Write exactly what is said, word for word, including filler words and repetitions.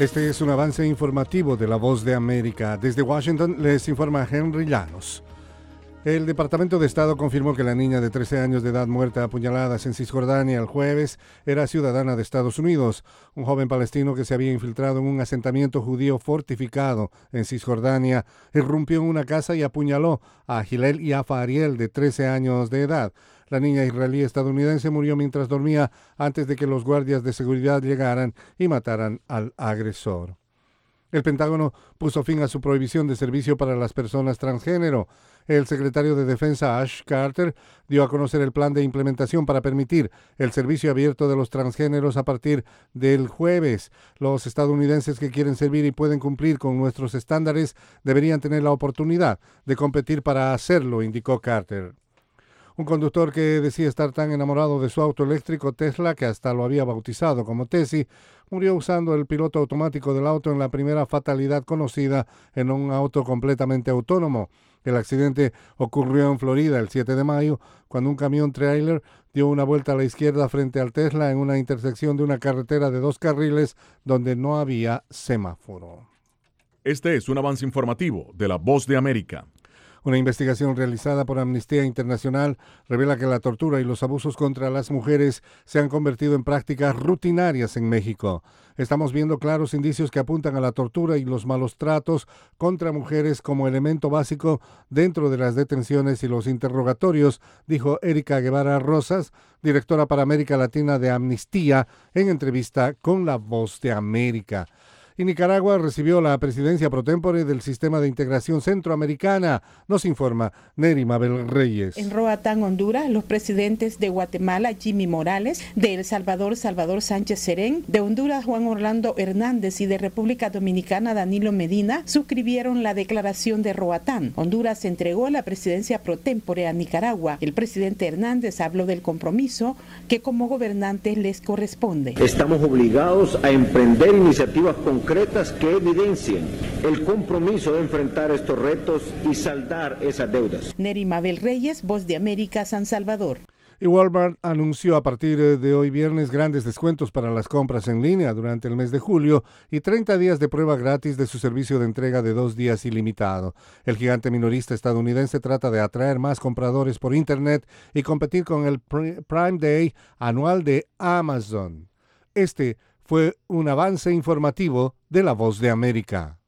Este es un avance informativo de La Voz de América. Desde Washington les informa Henry Llanos. El Departamento de Estado confirmó que la niña de trece años de edad muerta a puñaladas en Cisjordania el jueves era ciudadana de Estados Unidos. Un joven palestino que se había infiltrado en un asentamiento judío fortificado en Cisjordania irrumpió en una casa y apuñaló a Hillel Yafa Ariel, de trece años de edad. La niña israelí estadounidense murió mientras dormía antes de que los guardias de seguridad llegaran y mataran al agresor. El Pentágono puso fin a su prohibición de servicio para las personas transgénero. El secretario de Defensa Ash Carter dio a conocer el plan de implementación para permitir el servicio abierto de los transgéneros a partir del jueves. Los estadounidenses que quieren servir y pueden cumplir con nuestros estándares deberían tener la oportunidad de competir para hacerlo, indicó Carter. Un conductor que decía estar tan enamorado de su auto eléctrico Tesla que hasta lo había bautizado como Tessie, murió usando el piloto automático del auto en la primera fatalidad conocida en un auto completamente autónomo. El accidente ocurrió en Florida el siete de mayo, cuando un camión trailer dio una vuelta a la izquierda frente al Tesla en una intersección de una carretera de dos carriles donde no había semáforo. Este es un avance informativo de La Voz de América. Una investigación realizada por Amnistía Internacional revela que la tortura y los abusos contra las mujeres se han convertido en prácticas rutinarias en México. Estamos viendo claros indicios que apuntan a la tortura y los malos tratos contra mujeres como elemento básico dentro de las detenciones y los interrogatorios, dijo Erika Guevara Rosas, directora para América Latina de Amnistía, en entrevista con La Voz de América. Y Nicaragua recibió la presidencia pro tempore del Sistema de Integración Centroamericana, nos informa Neri Mabel Reyes. En Roatán, Honduras, los presidentes de Guatemala, Jimmy Morales, de El Salvador, Salvador Sánchez Serén, de Honduras, Juan Orlando Hernández, y de República Dominicana, Danilo Medina, suscribieron la declaración de Roatán. Honduras entregó la presidencia pro tempore a Nicaragua. El presidente Hernández habló del compromiso que como gobernantes les corresponde. Estamos obligados a emprender iniciativas concretas concretas que evidencien el compromiso de enfrentar estos retos y saldar esas deudas. Neri Mabel Reyes, Voz de América, San Salvador. Y Walmart anunció a partir de hoy viernes grandes descuentos para las compras en línea durante el mes de julio y treinta días de prueba gratis de su servicio de entrega de dos días ilimitado. El gigante minorista estadounidense trata de atraer más compradores por Internet y competir con el Prime Day anual de Amazon. Este fue un avance informativo de La Voz de América.